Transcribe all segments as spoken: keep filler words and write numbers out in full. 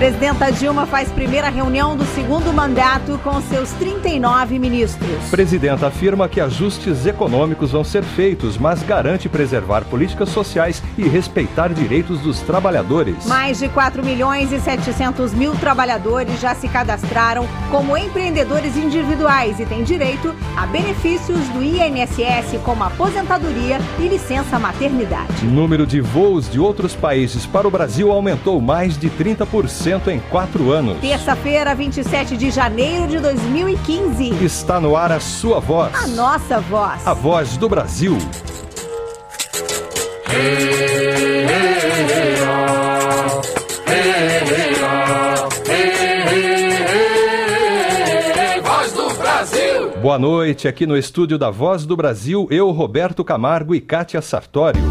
Presidenta Dilma faz primeira reunião do segundo mandato com seus trinta e nove ministros. Presidenta afirma que ajustes econômicos vão ser feitos, mas garante preservar políticas sociais e respeitar direitos dos trabalhadores. Mais de quatro milhões e setecentos mil trabalhadores já se cadastraram como empreendedores individuais e têm direito a benefícios do I N S S, como aposentadoria e licença maternidade. O número de voos de outros países para o Brasil aumentou mais de trinta por cento em quatro anos. Terça-feira, vinte e sete de janeiro de dois mil e quinze. Está no ar a sua voz. A nossa voz. A voz do Brasil. Voz do Brasil. Boa noite, aqui no estúdio da Voz do Brasil, eu, Roberto Camargo e Kátia Sartório.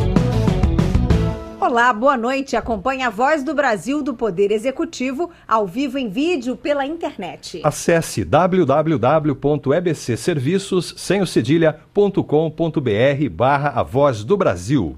Olá, boa noite. Acompanhe a Voz do Brasil do Poder Executivo ao vivo em vídeo pela internet. Acesse w w w ponto e b c serviços sem o cedilha ponto com ponto b r barra a Voz do Brasil.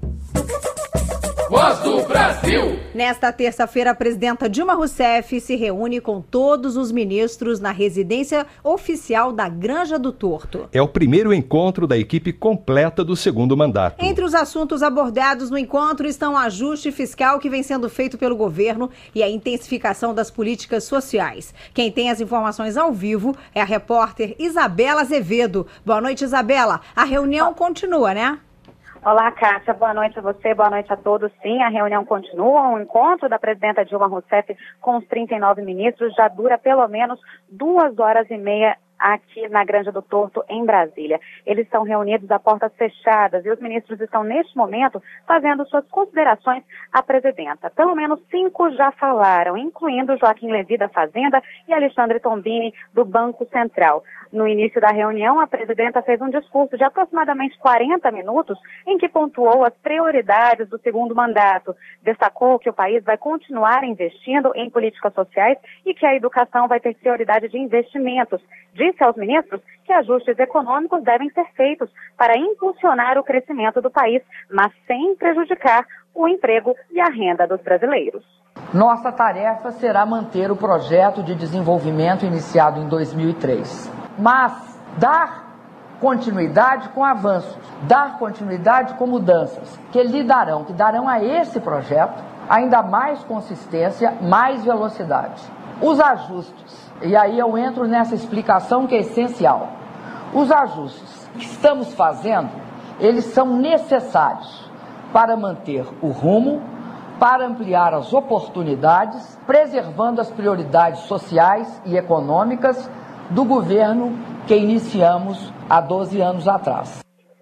Voz do Brasil. Nesta terça-feira, a presidenta Dilma Rousseff se reúne com todos os ministros na residência oficial da Granja do Torto. É o primeiro encontro da equipe completa do segundo mandato. Entre os assuntos abordados no encontro estão o ajuste fiscal que vem sendo feito pelo governo e a intensificação das políticas sociais. Quem tem as informações ao vivo é a repórter Isabela Azevedo. Boa noite, Isabela. A reunião continua, né? Olá, Kátia. Boa noite a você, boa noite a todos. Sim, a reunião continua. O encontro da presidenta Dilma Rousseff com os trinta e nove ministros já dura pelo menos duas horas e meia aqui na Granja do Torto, em Brasília. Eles estão reunidos a portas fechadas e os ministros estão, neste momento, fazendo suas considerações à presidenta. Pelo menos cinco já falaram, incluindo Joaquim Levy, da Fazenda, e Alexandre Tombini, do Banco Central. No início da reunião, a presidenta fez um discurso de aproximadamente quarenta minutos em que pontuou as prioridades do segundo mandato. Destacou que o país vai continuar investindo em políticas sociais e que a educação vai ter prioridade de investimentos. Disse aos ministros que ajustes econômicos devem ser feitos para impulsionar o crescimento do país, mas sem prejudicar o emprego e a renda dos brasileiros. Nossa tarefa será manter o projeto de desenvolvimento iniciado em dois mil e três, mas dar continuidade com avanços, dar continuidade com mudanças que lhe darão, que darão a esse projeto ainda mais consistência, mais velocidade. Os ajustes, e aí eu entro nessa explicação que é essencial. Os ajustes que estamos fazendo, eles são necessários para manter o rumo, para ampliar as oportunidades, preservando as prioridades sociais e econômicas do governo que iniciamos há doze anos atrás.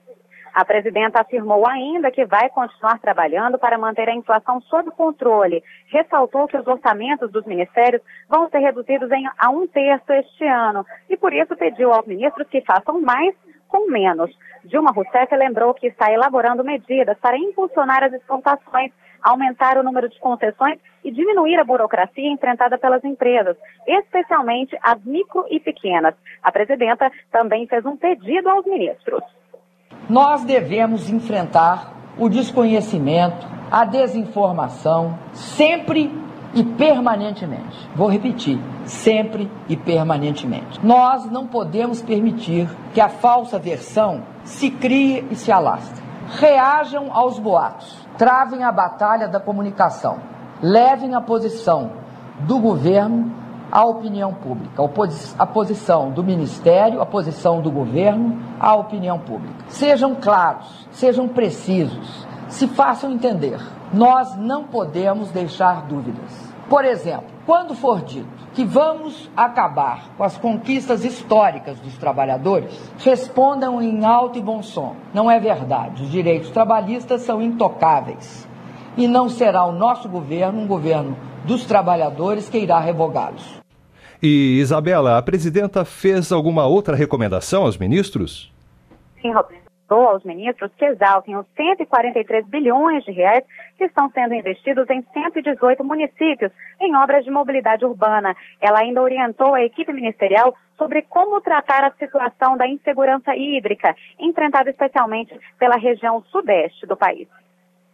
A presidenta afirmou ainda que vai continuar trabalhando para manter a inflação sob controle. Ressaltou que os orçamentos dos ministérios vão ser reduzidos em, a um terço este ano e, por isso, pediu aos ministros que façam mais com menos. Dilma Rousseff lembrou que está elaborando medidas para impulsionar as exportações, aumentar o número de concessões e diminuir a burocracia enfrentada pelas empresas, especialmente as micro e pequenas. A presidenta também fez um pedido aos ministros. Nós devemos enfrentar o desconhecimento, a desinformação, sempre e permanentemente. Vou repetir, sempre e permanentemente. Nós não podemos permitir que a falsa versão se crie e se alastre. Reajam aos boatos, travem a batalha da comunicação, levem a posição do governo à opinião pública, a posição do Ministério, a posição do governo à opinião pública. Sejam claros, sejam precisos, se façam entender. Nós não podemos deixar dúvidas. Por exemplo, quando for dito que vamos acabar com as conquistas históricas dos trabalhadores, respondam em alto e bom som. Não é verdade. Os direitos trabalhistas são intocáveis. E não será o nosso governo, um governo dos trabalhadores, que irá revogá-los. E, Isabela, a presidenta fez alguma outra recomendação aos ministros? Sim, Roberto. Aos ministros que exaltem os cento e quarenta e três bilhões de reais que estão sendo investidos em cento e dezoito municípios em obras de mobilidade urbana. Ela ainda orientou a equipe ministerial sobre como tratar a situação da insegurança hídrica, enfrentada especialmente pela região sudeste do país.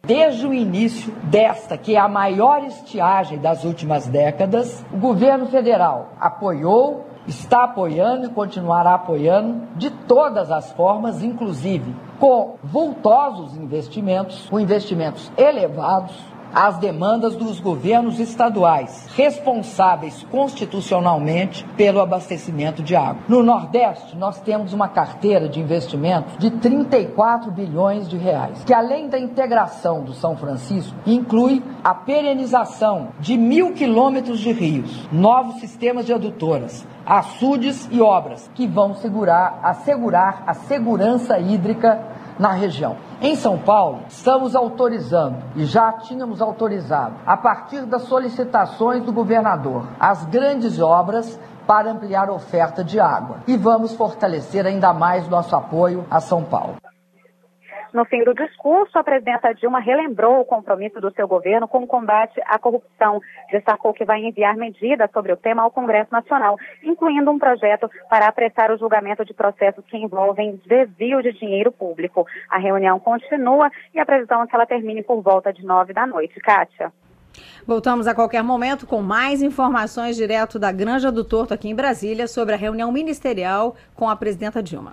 Desde o início desta, que é a maior estiagem das últimas décadas, o governo federal apoiou, está apoiando e continuará apoiando de todas as formas, inclusive com vultosos investimentos, com investimentos elevados, as demandas dos governos estaduais, responsáveis constitucionalmente pelo abastecimento de água. No Nordeste, nós temos uma carteira de investimentos de trinta e quatro bilhões de reais, que além da integração do São Francisco, inclui a perenização de mil quilômetros de rios, novos sistemas de adutoras, açudes e obras que vão segurar, assegurar a segurança hídrica na região. Em São Paulo, estamos autorizando, e já tínhamos autorizado, a partir das solicitações do governador, as grandes obras para ampliar a oferta de água. E vamos fortalecer ainda mais nosso apoio a São Paulo. No fim do discurso, a presidenta Dilma relembrou o compromisso do seu governo com o combate à corrupção. Destacou que vai enviar medidas sobre o tema ao Congresso Nacional, incluindo um projeto para apressar o julgamento de processos que envolvem desvio de dinheiro público. A reunião continua e a previsão é que ela termine por volta de nove da noite. Kátia. Voltamos a qualquer momento com mais informações direto da Granja do Torto aqui em Brasília sobre a reunião ministerial com a presidenta Dilma.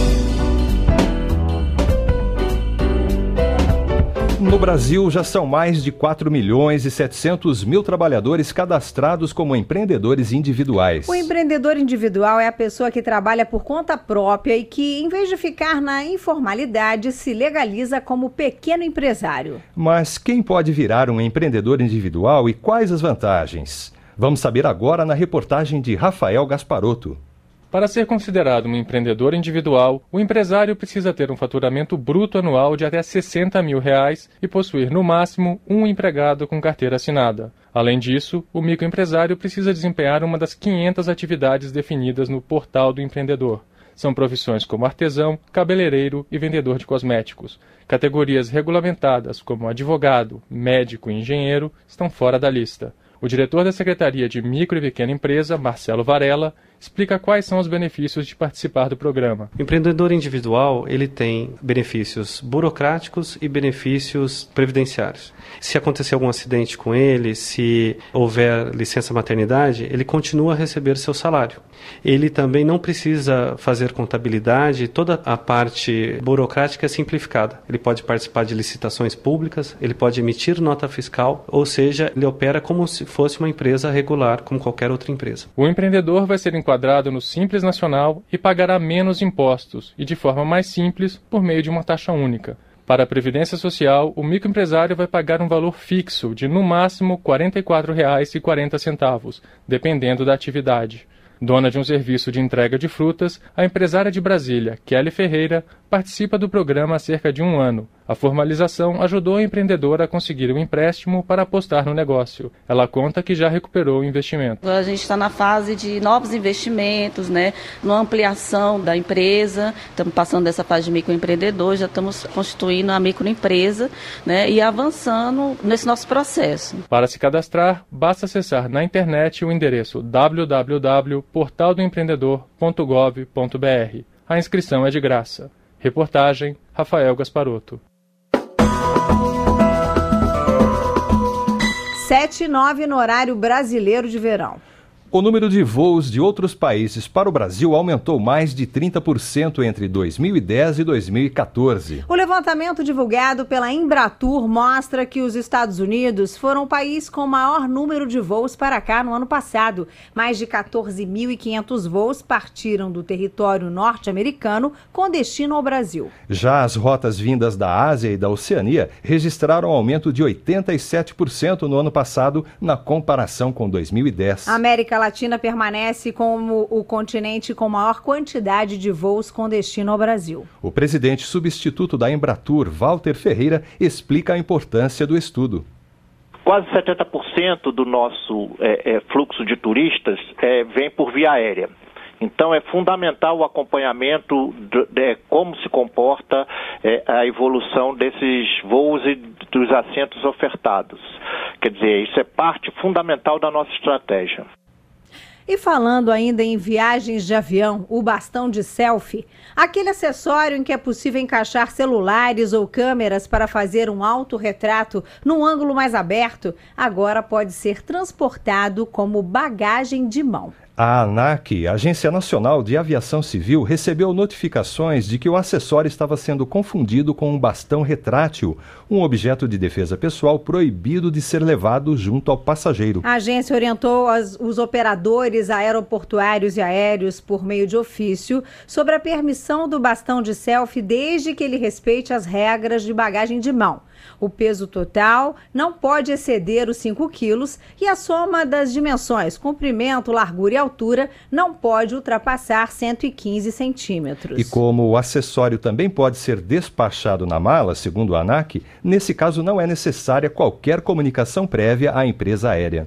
No Brasil, já são mais de quatro milhões e setecentos mil trabalhadores cadastrados como empreendedores individuais. O empreendedor individual é a pessoa que trabalha por conta própria e que, em vez de ficar na informalidade, se legaliza como pequeno empresário. Mas quem pode virar um empreendedor individual e quais as vantagens? Vamos saber agora na reportagem de Rafael Gasparotto. Para ser considerado um empreendedor individual, o empresário precisa ter um faturamento bruto anual de até sessenta mil reais e possuir, no máximo, um empregado com carteira assinada. Além disso, o microempresário precisa desempenhar uma das quinhentas atividades definidas no Portal do Empreendedor. São profissões como artesão, cabeleireiro e vendedor de cosméticos. Categorias regulamentadas como advogado, médico e engenheiro estão fora da lista. O diretor da Secretaria de Micro e Pequena Empresa, Marcelo Varela, explica quais são os benefícios de participar do programa. O empreendedor individual, ele tem benefícios burocráticos e benefícios previdenciários. Se acontecer algum acidente com ele, se houver licença maternidade, ele continua a receber seu salário. Ele também não precisa fazer contabilidade, toda a parte burocrática é simplificada. Ele pode participar de licitações públicas, ele pode emitir nota fiscal, ou seja, ele opera como se fosse uma empresa regular, como qualquer outra empresa. O empreendedor vai ser enquadrado no Simples Nacional e pagará menos impostos, e de forma mais simples, por meio de uma taxa única. Para a Previdência Social, o microempresário vai pagar um valor fixo de, no máximo, quarenta e quatro reais e quarenta centavos, dependendo da atividade. Dona de um serviço de entrega de frutas, a empresária de Brasília, Kelly Ferreira, participa do programa há cerca de um ano. A formalização ajudou a empreendedora a conseguir um empréstimo para apostar no negócio. Ela conta que já recuperou o investimento. Agora a gente está na fase de novos investimentos, né, numa ampliação da empresa. Estamos passando dessa fase de microempreendedor, já estamos constituindo a microempresa, né, e avançando nesse nosso processo. Para se cadastrar, basta acessar na internet o endereço w w w ponto portal do empreendedor ponto gov ponto b r. A inscrição é de graça. Reportagem Rafael Gasparotto. sete e nove no horário brasileiro de verão. O número de voos de outros países para o Brasil aumentou mais de trinta por cento entre dois mil e dez e dois mil e quatorze. O levantamento divulgado pela Embratur mostra que os Estados Unidos foram o país com o maior número de voos para cá no ano passado. Mais de quatorze mil e quinhentos voos partiram do território norte-americano com destino ao Brasil. Já as rotas vindas da Ásia e da Oceania registraram aumento de oitenta e sete por cento no ano passado na comparação com dois mil e dez. A América Latina permanece como o continente com maior quantidade de voos com destino ao Brasil. O presidente substituto da Embratur, Walter Ferreira, explica a importância do estudo. Quase setenta por cento do nosso é, é, fluxo de turistas é, vem por via aérea. Então é fundamental o acompanhamento de, de como se comporta é, a evolução desses voos e dos assentos ofertados. Quer dizer, isso é parte fundamental da nossa estratégia. E falando ainda em viagens de avião, o bastão de selfie, aquele acessório em que é possível encaixar celulares ou câmeras para fazer um autorretrato num ângulo mais aberto, agora pode ser transportado como bagagem de mão. A ANAC, Agência Nacional de Aviação Civil, recebeu notificações de que o acessório estava sendo confundido com um bastão retrátil, um objeto de defesa pessoal proibido de ser levado junto ao passageiro. A agência orientou as, os operadores aeroportuários e aéreos por meio de ofício sobre a permissão do bastão de selfie desde que ele respeite as regras de bagagem de mão. O peso total não pode exceder os cinco quilos e a soma das dimensões, comprimento, largura e altura, não pode ultrapassar cento e quinze centímetros. E como o acessório também pode ser despachado na mala, segundo a ANAC, nesse caso não é necessária qualquer comunicação prévia à empresa aérea.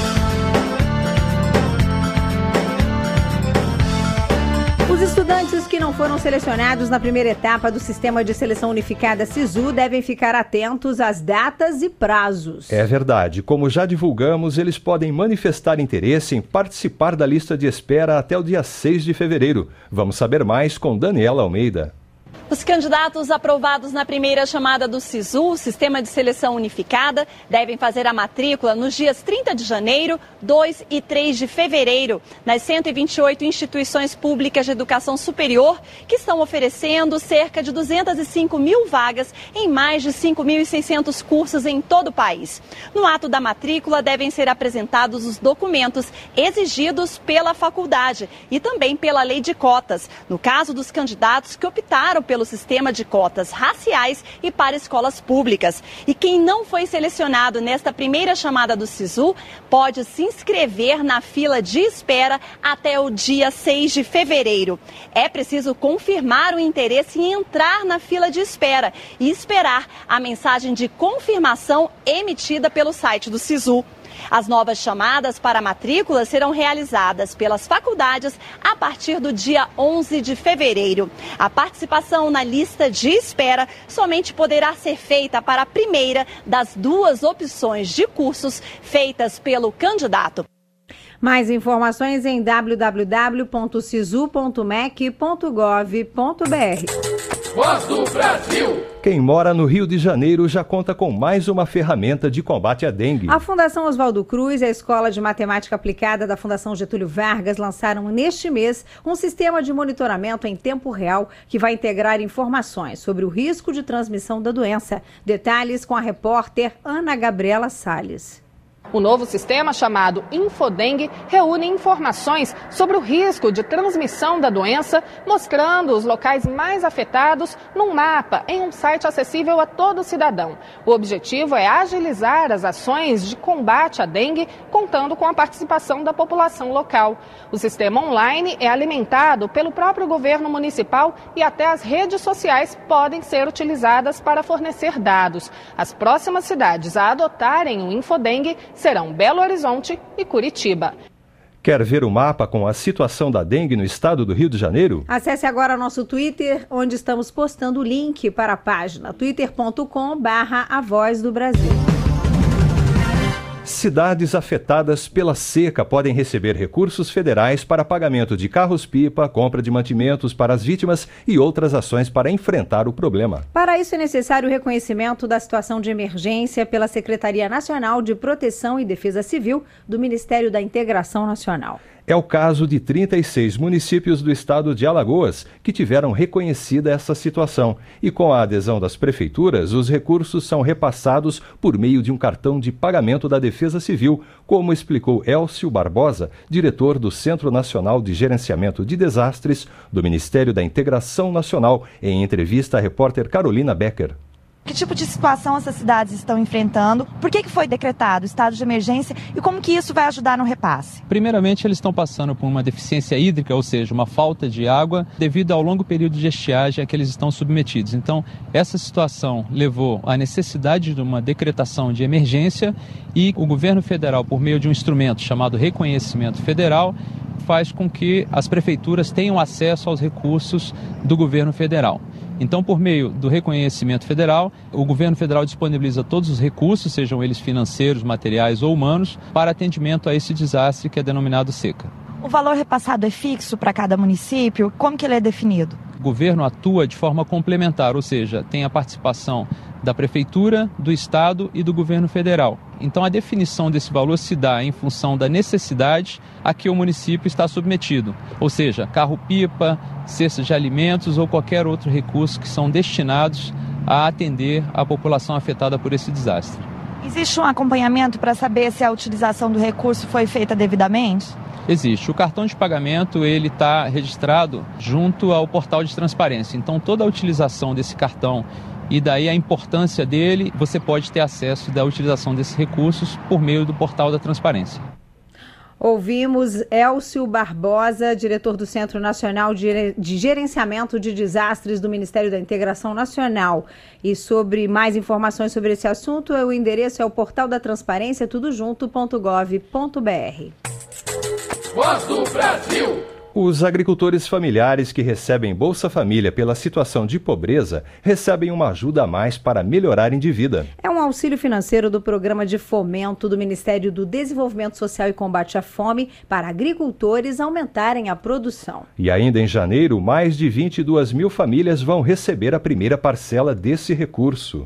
Os estudantes que não foram selecionados na primeira etapa do Sistema de Seleção Unificada SISU devem ficar atentos às datas e prazos. É verdade. Como já divulgamos, eles podem manifestar interesse em participar da lista de espera até o dia seis de fevereiro. Vamos saber mais com Daniela Almeida. Os candidatos aprovados na primeira chamada do SISU, Sistema de Seleção Unificada, devem fazer a matrícula nos dias trinta de janeiro, dois e três de fevereiro, nas cento e vinte e oito instituições públicas de educação superior, que estão oferecendo cerca de duzentas e cinco mil vagas em mais de cinco mil e seiscentos cursos em todo o país. No ato da matrícula devem ser apresentados os documentos exigidos pela faculdade e também pela lei de cotas, no caso dos candidatos que optaram pelo sistema de cotas raciais e para escolas públicas. E quem não foi selecionado nesta primeira chamada do SISU pode se inscrever na fila de espera até o dia seis de fevereiro. É preciso confirmar o interesse em entrar na fila de espera e esperar a mensagem de confirmação emitida pelo site do SISU. As novas chamadas para a matrícula serão realizadas pelas faculdades a partir do dia onze de fevereiro. A participação na lista de espera somente poderá ser feita para a primeira das duas opções de cursos feitas pelo candidato. Mais informações em w w w ponto sisu ponto m e c ponto gov ponto b r. Voz do Brasil! Quem mora no Rio de Janeiro já conta com mais uma ferramenta de combate à dengue. A Fundação Oswaldo Cruz e a Escola de Matemática Aplicada da Fundação Getúlio Vargas lançaram neste mês um sistema de monitoramento em tempo real que vai integrar informações sobre o risco de transmissão da doença. Detalhes com a repórter Ana Gabriela Salles. O novo sistema, chamado Infodengue, reúne informações sobre o risco de transmissão da doença, mostrando os locais mais afetados num mapa em um site acessível a todo cidadão. O objetivo é agilizar as ações de combate à dengue, contando com a participação da população local. O sistema online é alimentado pelo próprio governo municipal e até as redes sociais podem ser utilizadas para fornecer dados. As próximas cidades a adotarem o Infodengue serão Belo Horizonte e Curitiba. Quer ver o mapa com a situação da dengue no estado do Rio de Janeiro? Acesse agora nosso Twitter, onde estamos postando o link para a página twitter ponto com barra a voz do Brasil. Cidades afetadas pela seca podem receber recursos federais para pagamento de carros-pipa, compra de mantimentos para as vítimas e outras ações para enfrentar o problema. Para isso é necessário o reconhecimento da situação de emergência pela Secretaria Nacional de Proteção e Defesa Civil do Ministério da Integração Nacional. É o caso de trinta e seis municípios do estado de Alagoas que tiveram reconhecida essa situação. E com a adesão das prefeituras, os recursos são repassados por meio de um cartão de pagamento da Defesa Civil, como explicou Elcio Barbosa, diretor do Centro Nacional de Gerenciamento de Desastres do Ministério da Integração Nacional, em entrevista à repórter Carolina Becker. Que tipo de situação essas cidades estão enfrentando? Por que que foi decretado o estado de emergência e como que isso vai ajudar no repasse? Primeiramente, eles estão passando por uma deficiência hídrica, ou seja, uma falta de água, devido ao longo período de estiagem a que eles estão submetidos. Então, essa situação levou à necessidade de uma decretação de emergência e o governo federal, por meio de um instrumento chamado Reconhecimento Federal, faz com que as prefeituras tenham acesso aos recursos do governo federal. Então, por meio do reconhecimento federal, o governo federal disponibiliza todos os recursos, sejam eles financeiros, materiais ou humanos, para atendimento a esse desastre que é denominado seca. O valor repassado é fixo para cada município? Como que ele é definido? O governo atua de forma complementar, ou seja, tem a participação da Prefeitura, do Estado e do governo federal. Então a definição desse valor se dá em função da necessidade a que o município está submetido, ou seja, carro-pipa, cestas de alimentos ou qualquer outro recurso que são destinados a atender a população afetada por esse desastre. Existe um acompanhamento para saber se a utilização do recurso foi feita devidamente? Existe. O cartão de pagamento ele está registrado junto ao portal de transparência. Então toda a utilização desse cartão e daí a importância dele, você pode ter acesso da utilização desses recursos por meio do portal da transparência. Ouvimos Elcio Barbosa, diretor do Centro Nacional de Gerenciamento de Desastres do Ministério da Integração Nacional. E sobre mais informações sobre esse assunto, o endereço é o portal da transparência, tudo junto ponto gov ponto br. Voz do Brasil. Os agricultores familiares que recebem Bolsa Família pela situação de pobreza recebem uma ajuda a mais para melhorarem de vida. É um auxílio financeiro do Programa de Fomento do Ministério do Desenvolvimento Social e Combate à Fome para agricultores aumentarem a produção. E ainda em janeiro, mais de vinte e duas mil famílias vão receber a primeira parcela desse recurso.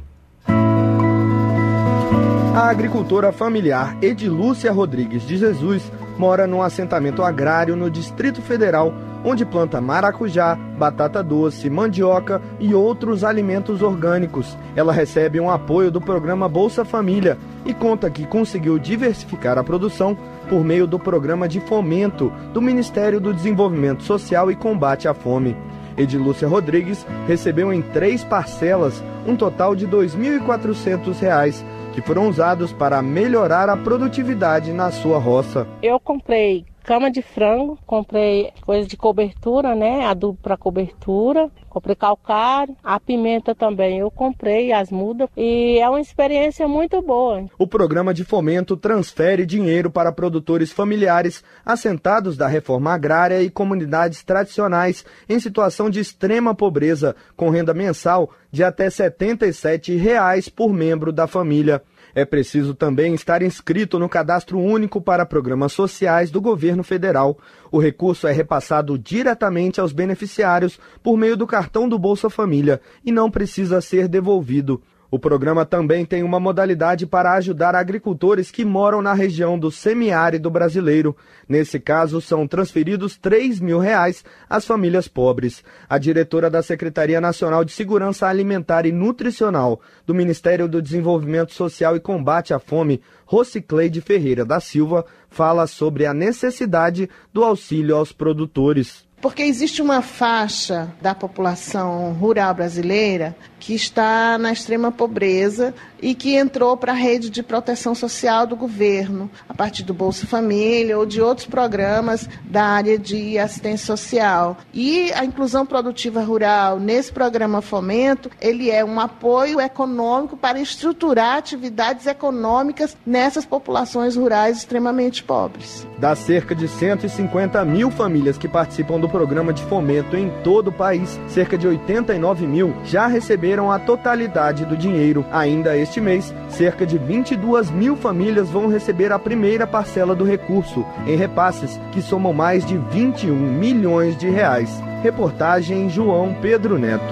A agricultora familiar Edilúcia Rodrigues de Jesus mora num assentamento agrário no Distrito Federal, onde planta maracujá, batata doce, mandioca e outros alimentos orgânicos. Ela recebe um apoio do programa Bolsa Família e conta que conseguiu diversificar a produção por meio do programa de fomento do Ministério do Desenvolvimento Social e Combate à Fome. Edilúcia Rodrigues recebeu em três parcelas um total de dois mil e quatrocentos reais, que foram usados para melhorar a produtividade na sua roça. Eu comprei cama de frango, comprei coisa de cobertura, né, adubo para cobertura, comprei calcário, a pimenta também eu comprei, as mudas, e é uma experiência muito boa. O programa de fomento transfere dinheiro para produtores familiares assentados da reforma agrária e comunidades tradicionais em situação de extrema pobreza, com renda mensal de até setenta e sete reais por membro da família. É preciso também estar inscrito no Cadastro Único para Programas Sociais do Governo Federal. O recurso é repassado diretamente aos beneficiários por meio do cartão do Bolsa Família e não precisa ser devolvido. O programa também tem uma modalidade para ajudar agricultores que moram na região do semiárido brasileiro. Nesse caso, são transferidos três mil reais às famílias pobres. A diretora da Secretaria Nacional de Segurança Alimentar e Nutricional do Ministério do Desenvolvimento Social e Combate à Fome, Rocicleide Ferreira da Silva, fala sobre a necessidade do auxílio aos produtores. Porque existe uma faixa da população rural brasileira que está na extrema pobreza e que entrou para a rede de proteção social do governo, a partir do Bolsa Família ou de outros programas da área de assistência social. E a inclusão produtiva rural, nesse programa Fomento, ele é um apoio econômico para estruturar atividades econômicas nessas populações rurais extremamente pobres. Das cerca de cento e cinquenta mil famílias que participam do programa de fomento em todo o país, cerca de oitenta e nove mil já receberam a totalidade do dinheiro. Ainda este mês, cerca de vinte e duas mil famílias vão receber a primeira parcela do recurso, em repasses que somam mais de vinte e um milhões de reais. Reportagem João Pedro Neto.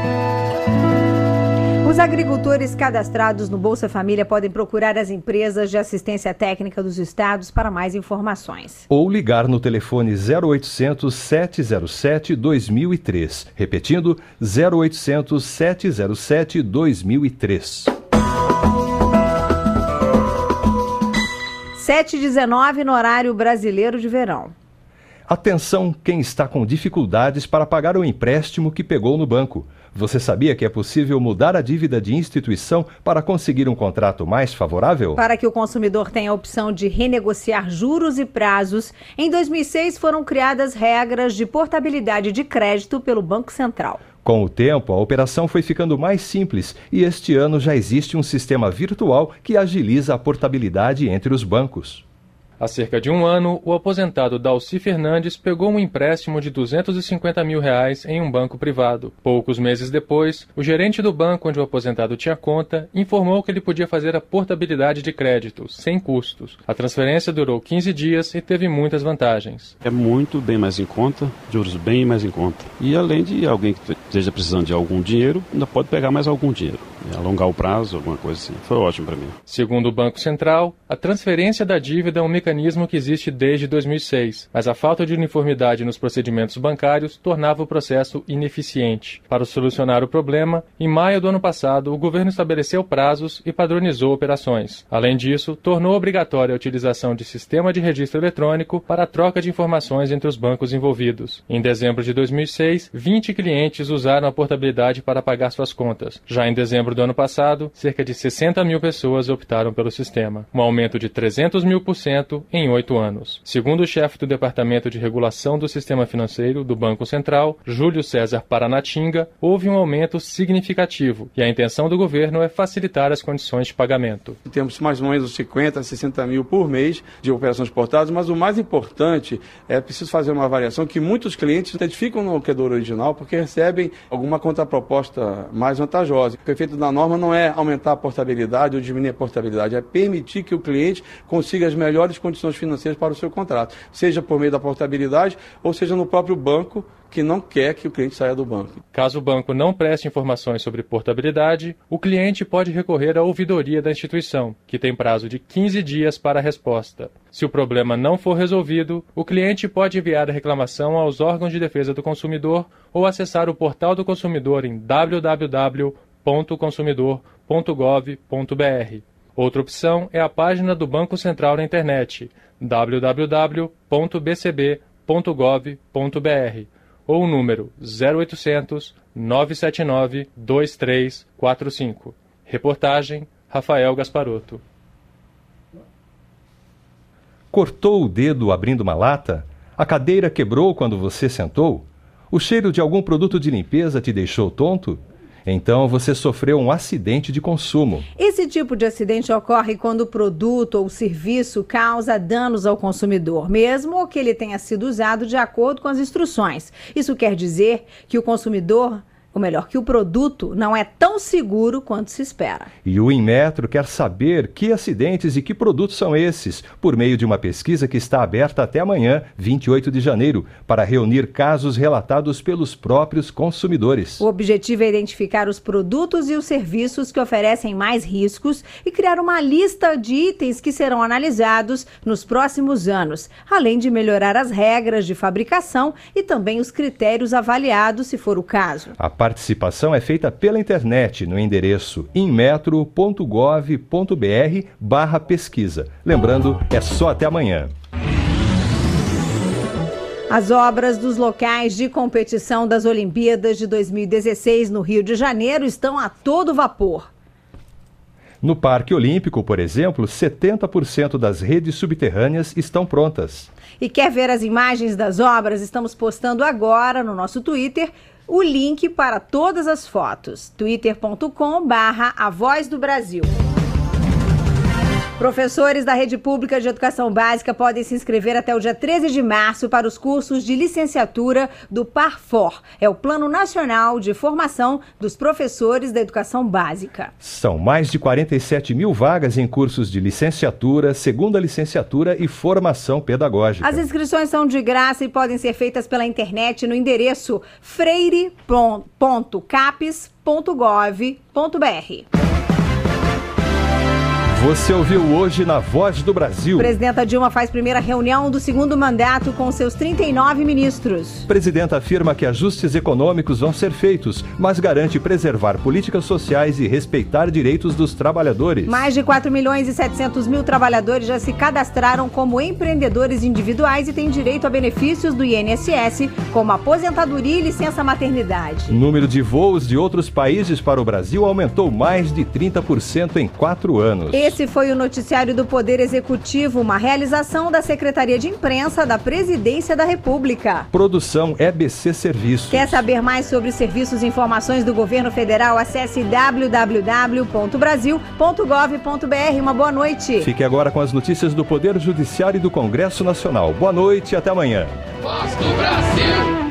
Os agricultores cadastrados no Bolsa Família podem procurar as empresas de assistência técnica dos estados para mais informações. Ou ligar no telefone zero oitocentos, sete zero sete, dois mil e três. Repetindo, zero oitocentos, sete zero sete, dois mil e três. sete e dezenove no horário brasileiro de verão. Atenção quem está com dificuldades para pagar o empréstimo que pegou no banco. Você sabia que é possível mudar a dívida de instituição para conseguir um contrato mais favorável? Para que o consumidor tenha a opção de renegociar juros e prazos, em dois mil e seis foram criadas regras de portabilidade de crédito pelo Banco Central. Com o tempo, a operação foi ficando mais simples e este ano já existe um sistema virtual que agiliza a portabilidade entre os bancos. Há cerca de um ano, o aposentado Dalci Fernandes pegou um empréstimo de duzentos e cinquenta mil reais em um banco privado. Poucos meses depois, o gerente do banco onde o aposentado tinha conta informou que ele podia fazer a portabilidade de créditos, sem custos. A transferência durou quinze dias e teve muitas vantagens. É muito bem mais em conta, juros bem mais em conta. E além de alguém que esteja precisando de algum dinheiro, ainda pode pegar mais algum dinheiro. Alongar o prazo, alguma coisa assim. Foi ótimo para mim. Segundo o Banco Central, a transferência da dívida é um mecanismo que existe desde dois mil e seis, mas a falta de uniformidade nos procedimentos bancários tornava o processo ineficiente. Para solucionar o problema, em maio do ano passado, o governo estabeleceu prazos e padronizou operações. Além disso, tornou obrigatória a utilização de sistema de registro eletrônico para a troca de informações entre os bancos envolvidos. Em dezembro de dois mil e seis, vinte clientes usaram a portabilidade para pagar suas contas. Já em dezembro do ano passado, cerca de sessenta mil pessoas optaram pelo sistema, um aumento de trezentos mil por cento em oito anos. Segundo o chefe do Departamento de Regulação do Sistema Financeiro do Banco Central, Júlio César Paranatinga, houve um aumento significativo e a intenção do governo é facilitar as condições de pagamento. Temos mais ou menos cinquenta, sessenta mil por mês de operações portadas, mas o mais importante é preciso fazer uma avaliação que muitos clientes identificam no credor original porque recebem alguma contraproposta mais vantajosa. O efeito da norma não é aumentar a portabilidade ou diminuir a portabilidade, é permitir que o cliente consiga as melhores condições financeiras para o seu contrato, seja por meio da portabilidade ou seja no próprio banco que não quer que o cliente saia do banco. Caso o banco não preste informações sobre portabilidade, o cliente pode recorrer à ouvidoria da instituição, que tem prazo de quinze dias para a resposta. Se o problema não for resolvido, o cliente pode enviar a reclamação aos órgãos de defesa do consumidor ou acessar o portal do consumidor em w w w ponto consumidor ponto gov ponto b r. Outra opção é a página do Banco Central na internet, w w w ponto b c b ponto gov ponto b r, ou o número zero oitocentos, nove sete nove, dois três quatro cinco. Reportagem, Rafael Gasparotto. Cortou o dedo abrindo uma lata? A cadeira quebrou quando você sentou? O cheiro de algum produto de limpeza te deixou tonto? Então você sofreu um acidente de consumo. Esse tipo de acidente ocorre quando o produto ou serviço causa danos ao consumidor, mesmo que ele tenha sido usado de acordo com as instruções. Isso quer dizer que o consumidor, ou melhor, que o produto não é tão seguro quanto se espera. E o Inmetro quer saber que acidentes e que produtos são esses, por meio de uma pesquisa que está aberta até amanhã, vinte e oito de janeiro, para reunir casos relatados pelos próprios consumidores. O objetivo é identificar os produtos e os serviços que oferecem mais riscos e criar uma lista de itens que serão analisados nos próximos anos, além de melhorar as regras de fabricação e também os critérios avaliados, se for o caso. A participação é feita pela internet no endereço inmetro ponto gov ponto b r barra pesquisa. Lembrando, é só até amanhã. As obras dos locais de competição das Olimpíadas de dois mil e dezesseis no Rio de Janeiro estão a todo vapor. No Parque Olímpico, por exemplo, setenta por cento das redes subterrâneas estão prontas. E quer ver as imagens das obras? Estamos postando agora no nosso Twitter o link para todas as fotos. twitter ponto com barra A Voz do Brasil. Professores da Rede Pública de Educação Básica podem se inscrever até o dia treze de março para os cursos de licenciatura do PARFOR. É o Plano Nacional de Formação dos Professores da Educação Básica. São mais de quarenta e sete mil vagas em cursos de licenciatura, segunda licenciatura e formação pedagógica. As inscrições são de graça e podem ser feitas pela internet no endereço freire ponto capes ponto gov ponto b r. Você ouviu hoje na Voz do Brasil. Presidenta Dilma faz primeira reunião do segundo mandato com seus trinta e nove ministros. Presidenta afirma que ajustes econômicos vão ser feitos, mas garante preservar políticas sociais e respeitar direitos dos trabalhadores. Mais de quatro milhões e setecentos mil trabalhadores já se cadastraram como empreendedores individuais e têm direito a benefícios do I N S S, como aposentadoria e licença maternidade. O número de voos de outros países para o Brasil aumentou mais de trinta por cento em quatro anos. Esse foi o noticiário do Poder Executivo, uma realização da Secretaria de Imprensa da Presidência da República. Produção E B C Serviços. Quer saber mais sobre os serviços e informações do Governo Federal? Acesse w w w ponto brasil ponto gov ponto b r. Uma boa noite. Fique agora com as notícias do Poder Judiciário e do Congresso Nacional. Boa noite e até amanhã. Voz do Brasil.